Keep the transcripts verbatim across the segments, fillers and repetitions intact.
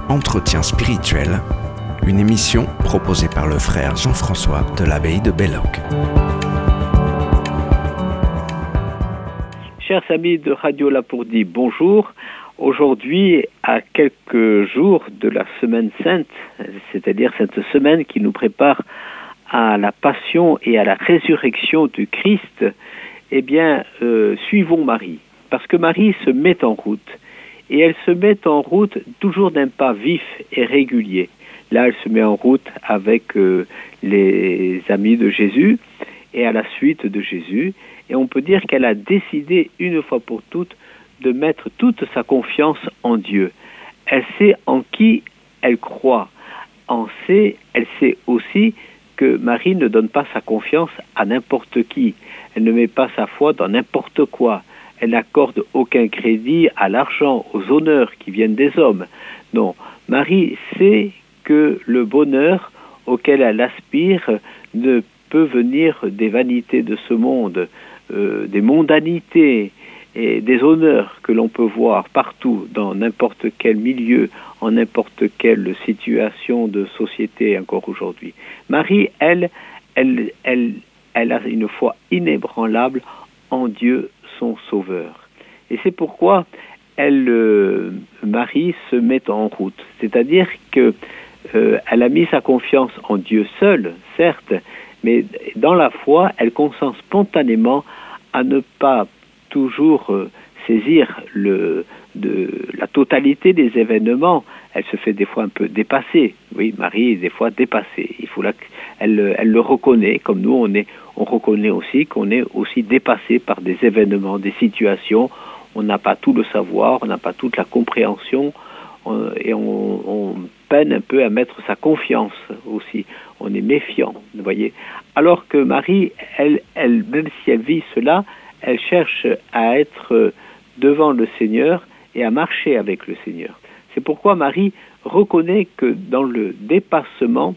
Entretien spirituel, une émission proposée par le frère Jean-François de l'abbaye de Belloc. Chers amis de Radio Lapourdie, bonjour. Aujourd'hui, à quelques jours de la Semaine Sainte, c'est-à-dire cette semaine qui nous prépare à la passion et à la résurrection du Christ, eh bien, euh, suivons Marie. Parce que Marie se met en route. Et elle se met en route toujours d'un pas vif et régulier. Là, elle se met en route avec euh, les amis de Jésus et à la suite de Jésus. Et on peut dire qu'elle a décidé une fois pour toutes de mettre toute sa confiance en Dieu. Elle sait en qui elle croit. En sait, elle sait aussi que Marie ne donne pas sa confiance à n'importe qui. Elle ne met pas sa foi dans n'importe quoi. Elle n'accorde aucun crédit à l'argent, aux honneurs qui viennent des hommes. Non, Marie sait que le bonheur auquel elle aspire ne peut venir des vanités de ce monde, euh, des mondanités et des honneurs que l'on peut voir partout, dans n'importe quel milieu, en n'importe quelle situation de société encore aujourd'hui. Marie, elle, elle, elle, elle a une foi inébranlable en Dieu, son Sauveur. Et c'est pourquoi elle, euh, Marie se met en route. C'est-à-dire que euh, elle a mis sa confiance en Dieu seul, certes, mais dans la foi, elle consent spontanément à ne pas toujours euh, saisir le, de, la totalité des événements. Elle se fait des fois un peu dépasser. Oui, Marie est des fois dépassée. Il faut la, elle, elle le reconnaît, comme nous, on est, on reconnaît aussi qu'on est aussi dépassé par des événements, des situations. On n'a pas tout le savoir, on n'a pas toute la compréhension, on, et on, on peine un peu à mettre sa confiance aussi. On est méfiant, vous voyez. Alors que Marie, elle, elle, même si elle vit cela, elle cherche à être devant le Seigneur et à marcher avec le Seigneur. C'est pourquoi Marie reconnaît que dans le dépassement,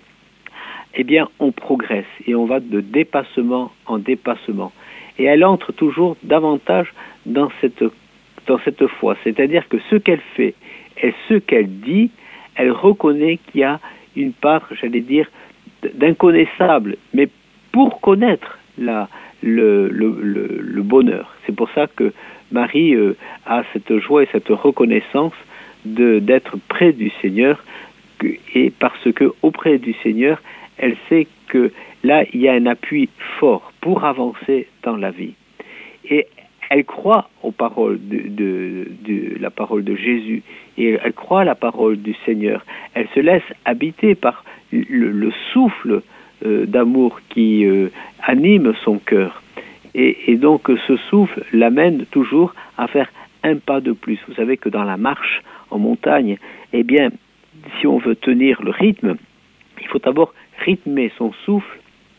eh bien, on progresse et on va de dépassement en dépassement. Et elle entre toujours davantage dans cette, dans cette foi. C'est-à-dire que ce qu'elle fait et ce qu'elle dit, elle reconnaît qu'il y a une part, j'allais dire, d'inconnaissable. Mais pour connaître la, le, le, le, le bonheur, c'est pour ça que Marie euh, a cette joie et cette reconnaissance de d'être près du Seigneur, et parce que auprès du Seigneur, elle sait que là, il y a un appui fort pour avancer dans la vie. Et elle croit aux paroles de, de, de la parole de Jésus, et elle croit à la parole du Seigneur. Elle se laisse habiter par le, le souffle euh, d'amour qui euh, anime son cœur. Et, et donc, ce souffle l'amène toujours à faire un pas de plus. Vous savez que dans la marche en montagne, eh bien, si on veut tenir le rythme, il faut d'abord rythmer son souffle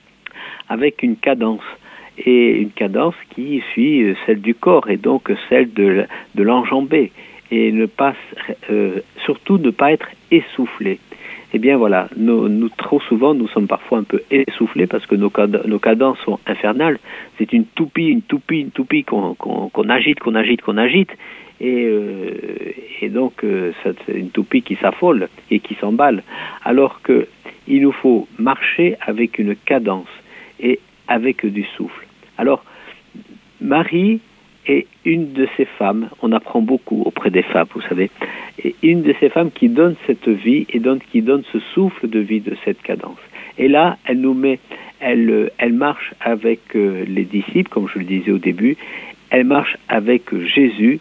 avec une cadence. Et une cadence qui suit celle du corps et donc celle de, de l'enjambée. Et ne pas, euh, surtout ne pas être essoufflé. Eh bien voilà, nous, nous, trop souvent, nous sommes parfois un peu essoufflés parce que nos, nos cadences sont infernales. C'est une toupie, une toupie, une toupie qu'on, qu'on, qu'on agite, qu'on agite, qu'on agite. Et, euh, et donc, euh, c'est une toupie qui s'affole et qui s'emballe. Alors qu'il nous faut marcher avec une cadence et avec du souffle. Alors, Marie est une de ces femmes, on apprend beaucoup auprès des femmes, vous savez, et une de ces femmes qui donne cette vie et donne, qui donne ce souffle de vie de cette cadence. Et là, elle nous met, elle, elle marche avec euh, les disciples, comme je le disais au début, elle marche avec Jésus,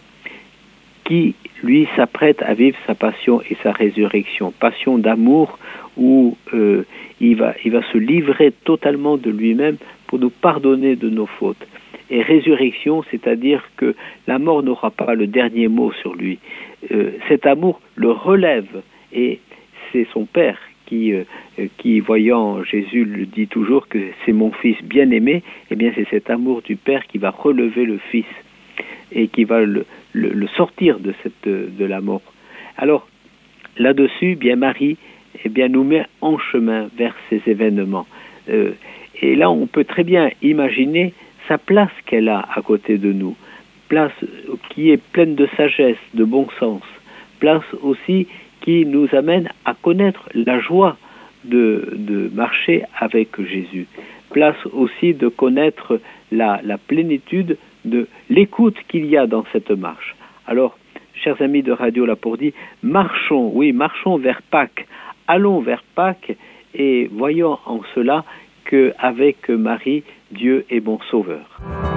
qui, lui, s'apprête à vivre sa passion et sa résurrection. Passion d'amour où euh, il va, il va se livrer totalement de lui-même pour nous pardonner de nos fautes. Et résurrection, c'est-à-dire que la mort n'aura pas le dernier mot sur lui. Euh, cet amour le relève, et c'est son Père qui, euh, qui, voyant Jésus, le dit toujours que c'est mon Fils bien-aimé. Eh bien, c'est cet amour du Père qui va relever le Fils et qui va le, le, le sortir de, cette, de la mort. Alors, là-dessus, bien Marie eh bien, nous met en chemin vers ces événements. Euh, et là, on peut très bien imaginer sa place qu'elle a à côté de nous, place qui est pleine de sagesse, de bon sens, place aussi qui nous amène à connaître la joie de, de marcher avec Jésus. Place aussi de connaître la, la plénitude de l'écoute qu'il y a dans cette marche. Alors, chers amis de Radio Lapourdie, marchons, oui, marchons vers Pâques, allons vers Pâques et voyons en cela qu'avec Marie, Dieu est bon sauveur.